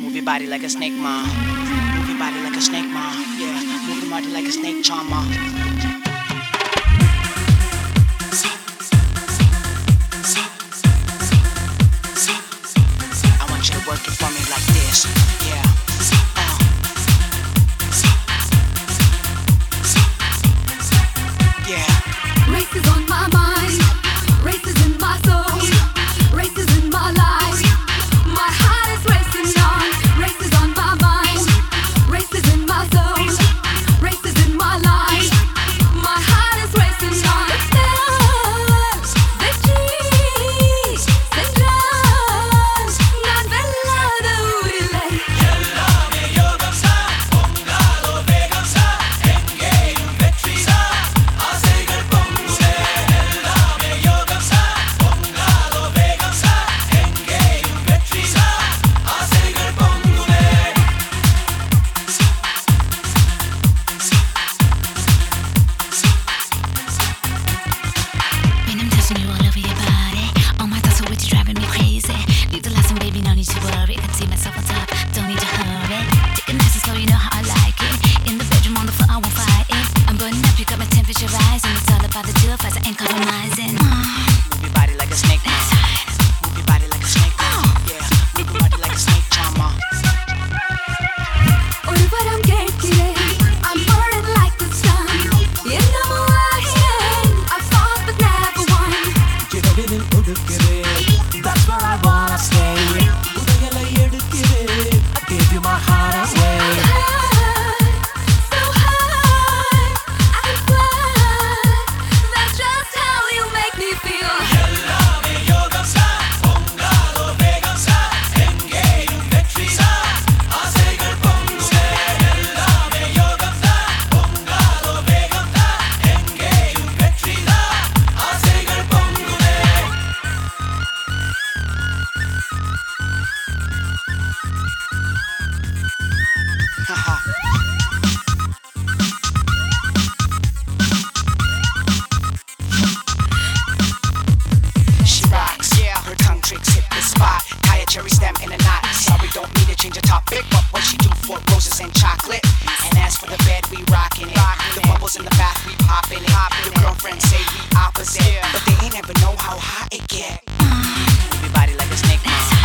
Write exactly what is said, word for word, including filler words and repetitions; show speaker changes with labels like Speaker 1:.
Speaker 1: Move your body like a snake, ma. Move your body like a snake, ma. Yeah, move your body like a snake, charmer. I want you to work it for me like this, yeah. Uh. Yeah.
Speaker 2: Race is on my mind, race is in my soul, race is in my life. My heart is racing on, race is on my mind, race is in my soul, race is in my life. My heart is racing on.
Speaker 3: That's where I wanna stay. I gave you my heart away.
Speaker 2: I'm high, so high, I can fly. That's just how you make me feel.
Speaker 1: She rocks, yeah. Her tongue tricks hit the spot. Tie a cherry stem in a knot. Sorry, don't mean to change the topic, but what she do for roses and chocolate. And as for the bed, we rockin' it. The bubbles in the bath, we poppin' it. Your girlfriends say we opposite, but they ain't ever know how hot it get. Move your body like a snake, mom.